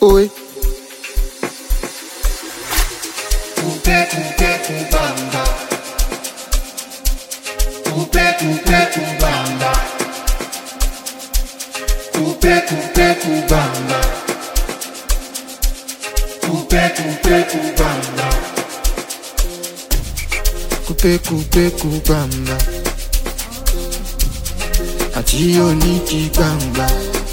Oi. Coupe, coupe, kubamba. Coupe, coupe, kubamba. Coupe, coupe, kubamba. Coupe, coupe, kubamba. Coupe, coupe, kubamba. Àti onídìí gbangba.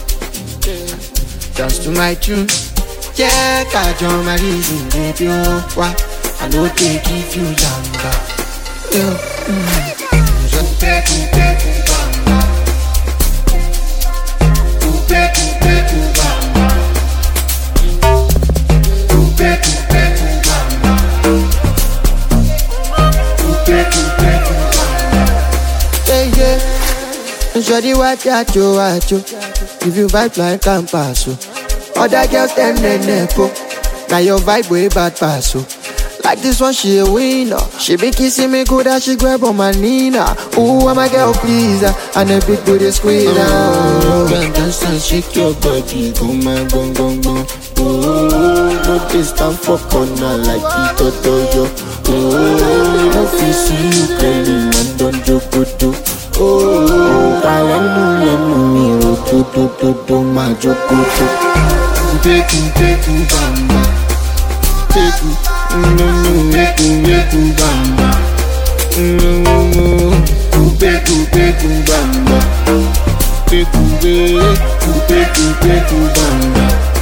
Dance to my tune. Jẹ́ kájọ máa rí ìdílé bí ó wá. I no dey give you lamba. Coupe, coupe, kubamba. Coupe, coupe, kubamba. Coupe, coupe, kubamba. Coupe, coupe, kubamba. Yeah, yeah. Shawty wacho. If you vibe like Campasso. Other girls them nepo. Now your vibe way bad passo. Like this one she a winner. She be kissing me good as she grab on my Nina. Ooh, I'm a girl pleaser. And a big booty squeeze out. Can dance and shake your body, go man, go, go, go. Ooh, no this time for corner like Itotoyo. Ooh, no face see you clearly, man, don't joke, do. Oh, kalemu, do, my joke, Coupe, coupe, kubamba. Teku, kubamba. Coupe, coupe, kubamba. teku, Coupe, coupe, kubamba.